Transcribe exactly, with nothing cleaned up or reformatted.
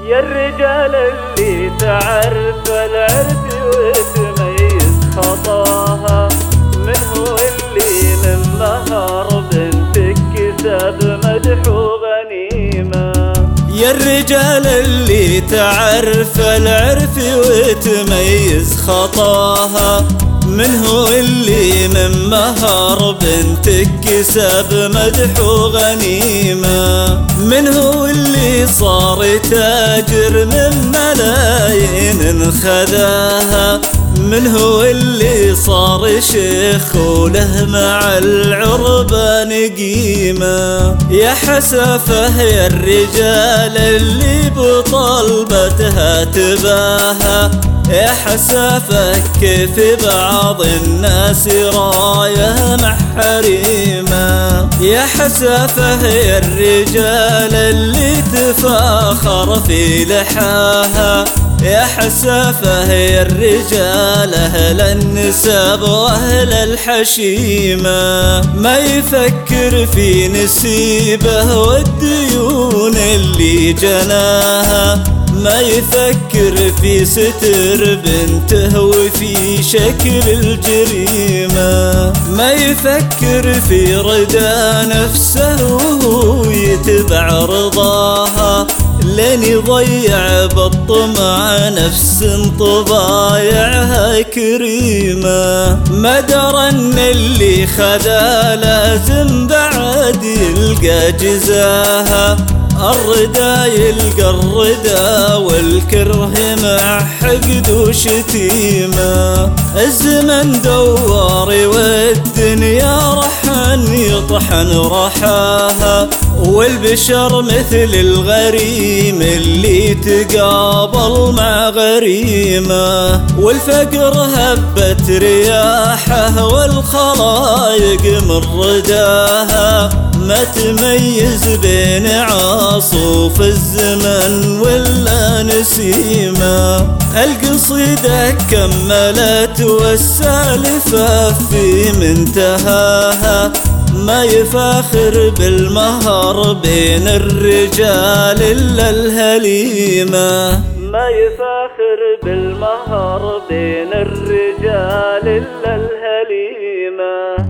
يا الرجال اللي تعرف العرف وتميز خطاها، من هو اللي من مهار بنتك كسب مدح وغنيمة. يا الرجال اللي تعرف العرف وتميز خطاها، من هو اللي من مهر بنتك كسب مدح وغنيمة. من هو اللي صار تاجر من ملايين خذاها، من هو اللي صار شيخ وله مع العربان قيمة. يا حسافة يا الرجال اللي بطلبتها تباهى، يا حسافة كيف بعض الناس رايه مع حريمة. يا حسافة يا الرجال اللي تفاخر في لحاها، يا حسافة يا الرجال أهل النسب وأهل الحشيمة. ما يفكر في نسيبه والديون اللي جناها، ما يفكر في ستر بنته وفي شكل الجريمة. ما يفكر في رضا نفسه وهو يتبع رضاها، لين يضيع بالطمع نفس طبايعها كريمة. ما درى ان اللي خذا لازم بعد يلقى جزاها، الردا يلقى الردا والكره مع حقد وشتيمة. الزمن دوار والدنيا رحن يطحن رحاها، والبشر مثل الغريم اللي تقابل مع غريمة. والفقر هبت رياحه والخلايق من رداها، ما تميز بين عاصف الزمن ولا نسيمة. القصيدة كملت والسالفة في منتهاها، ما يفاخر بالمهر بين الرجال إلا الهليمة. ما يفاخر بالمهر بين الرجال إلا الهليمة.